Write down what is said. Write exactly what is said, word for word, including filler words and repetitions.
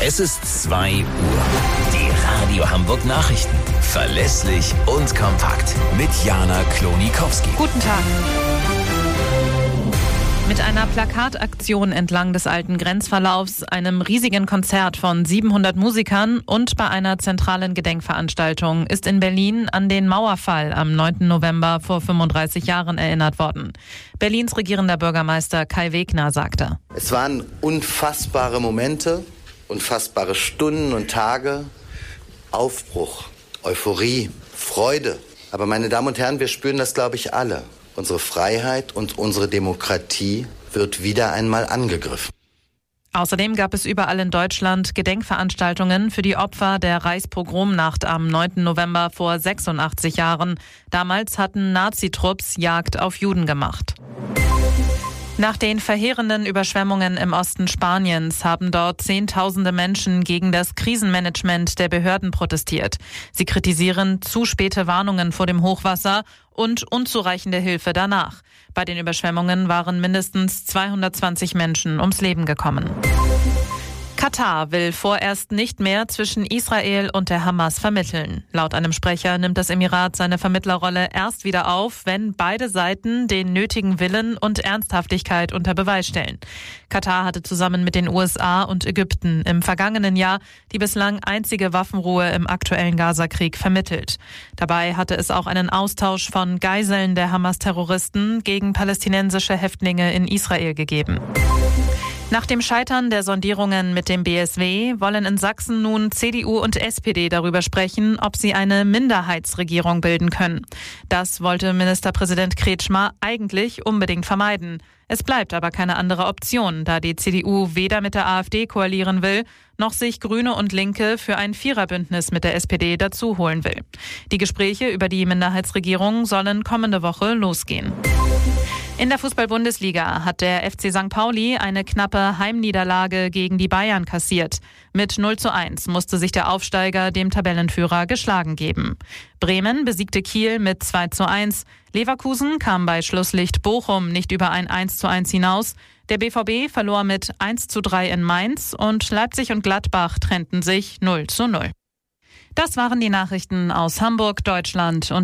Es ist zwei Uhr. Die Radio Hamburg Nachrichten. Verlässlich und kompakt. Mit Jana Klonikowski. Guten Tag. Mit einer Plakataktion entlang des alten Grenzverlaufs, einem riesigen Konzert von siebenhundert Musikern und bei einer zentralen Gedenkveranstaltung ist in Berlin an den Mauerfall am neunten November vor fünfunddreißig Jahren erinnert worden. Berlins regierender Bürgermeister Kai Wegner sagte: Es waren unfassbare Momente, unfassbare Stunden und Tage, Aufbruch, Euphorie, Freude. Aber meine Damen und Herren, wir spüren das, glaube ich, alle. Unsere Freiheit und unsere Demokratie wird wieder einmal angegriffen. Außerdem gab es überall in Deutschland Gedenkveranstaltungen für die Opfer der Reichspogromnacht am neunten November vor sechsundachtzig Jahren. Damals hatten Nazitrupps Jagd auf Juden gemacht. Nach den verheerenden Überschwemmungen im Osten Spaniens haben dort Zehntausende Menschen gegen das Krisenmanagement der Behörden protestiert. Sie kritisieren zu späte Warnungen vor dem Hochwasser und unzureichende Hilfe danach. Bei den Überschwemmungen waren mindestens zweihundertzwanzig Menschen ums Leben gekommen. Katar will vorerst nicht mehr zwischen Israel und der Hamas vermitteln. Laut einem Sprecher nimmt das Emirat seine Vermittlerrolle erst wieder auf, wenn beide Seiten den nötigen Willen und Ernsthaftigkeit unter Beweis stellen. Katar hatte zusammen mit den U S A und Ägypten im vergangenen Jahr die bislang einzige Waffenruhe im aktuellen Gazakrieg vermittelt. Dabei hatte es auch einen Austausch von Geiseln der Hamas-Terroristen gegen palästinensische Häftlinge in Israel gegeben. Nach dem Scheitern der Sondierungen mit dem B S W wollen in Sachsen nun C D U und S P D darüber sprechen, ob sie eine Minderheitsregierung bilden können. Das wollte Ministerpräsident Kretschmer eigentlich unbedingt vermeiden. Es bleibt aber keine andere Option, da die C D U weder mit der AfD koalieren will, noch sich Grüne und Linke für ein Viererbündnis mit der S P D dazu holen will. Die Gespräche über die Minderheitsregierung sollen kommende Woche losgehen. In der Fußball-Bundesliga hat der F C Sankt Pauli eine knappe Heimniederlage gegen die Bayern kassiert. Mit null zu eins musste sich der Aufsteiger dem Tabellenführer geschlagen geben. Bremen besiegte Kiel mit zwei zu eins. Leverkusen kam bei Schlusslicht Bochum nicht über ein eins zu eins hinaus. Der B V B verlor mit eins zu drei in Mainz und Leipzig und Gladbach trennten sich null zu null. Das waren die Nachrichten aus Hamburg, Deutschland und